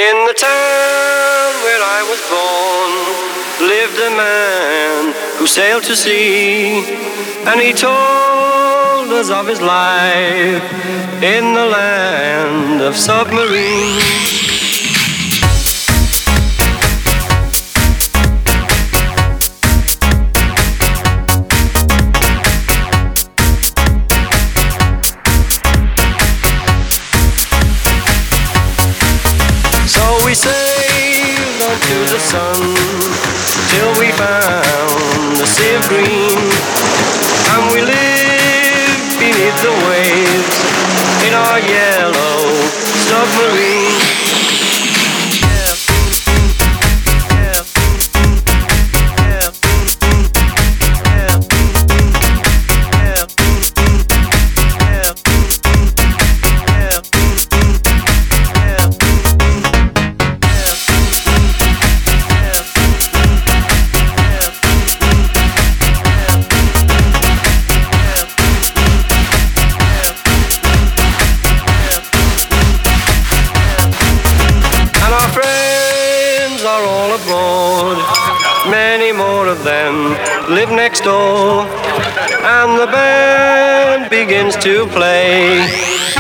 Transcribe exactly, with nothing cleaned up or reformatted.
In the town where I was born lived a man who sailed to sea, and he told us of his life in the land of submarines. We sailed onto the sun till we found the sea of green, and we lived beneath the waves in our yellow submarine. Many more of them live next door, and the band begins to play.